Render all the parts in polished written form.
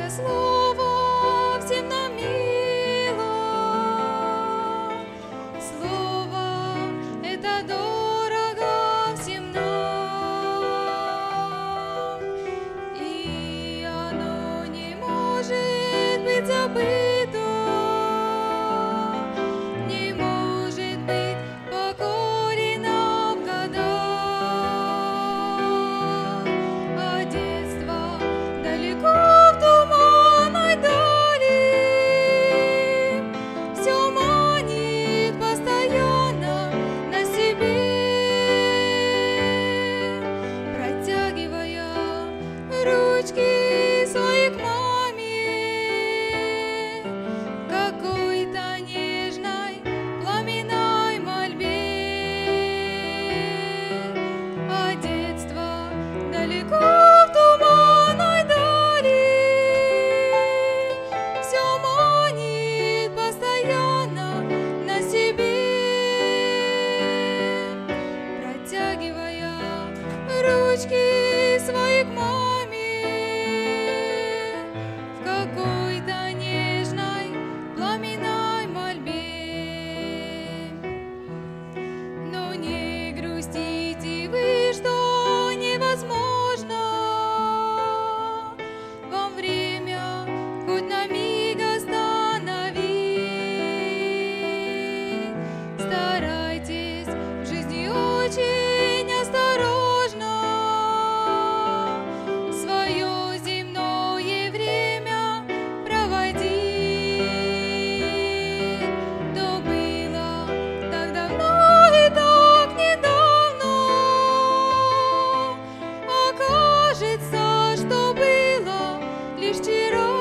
Слово всем нам мило, Слово это дорого всем нам, и оно не может быть забыто, не может быть покорено в годах, а детство далеко в туманной дали все манит постоянно на себе, протягивая ручки свои к маме, какой-то нежной пламенной мольбе, а детство далеко в туманной дали все манит постоянно на себе, протягивая ручки свои к маме, в какой-то нежной пламенной мольбе. Но не грустите вы, что невозможно вам время хоть на миг остановить. Старайтесь в жизни очень осторожно свое земное время проводить. То было так давно и так недавно, окажется, что было лишь вчера,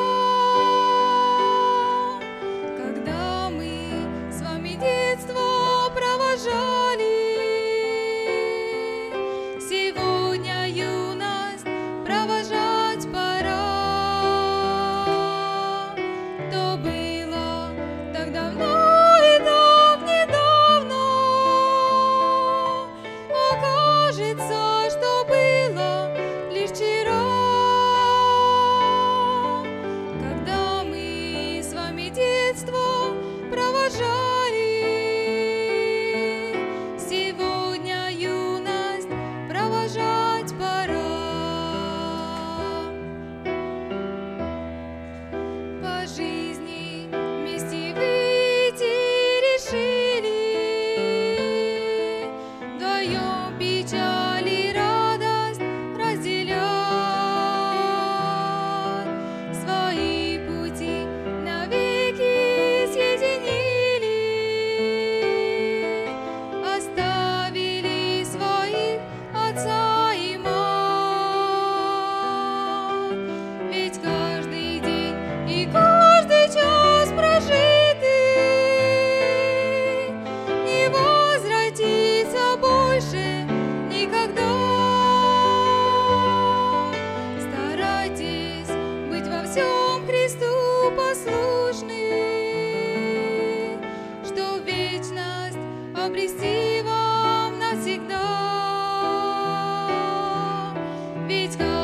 когда мы с вами детство провожали. Сегодня юность провожать пора. То было так давно и так недавно, окажется, что было лишь вчера, когда мы с вами детство провожали. Сегодня юность провожать пора. По жизни вместе выйти решили, вдвоем печаль и радость разделять, свои пути навеки соединили, оставили своих отца и мать. Ведь каждый день и каждый час прожитый не возвратится больше никогда. Старайтесь быть во всем Христу послушны, что вечность обрести вам навсегда. Ведь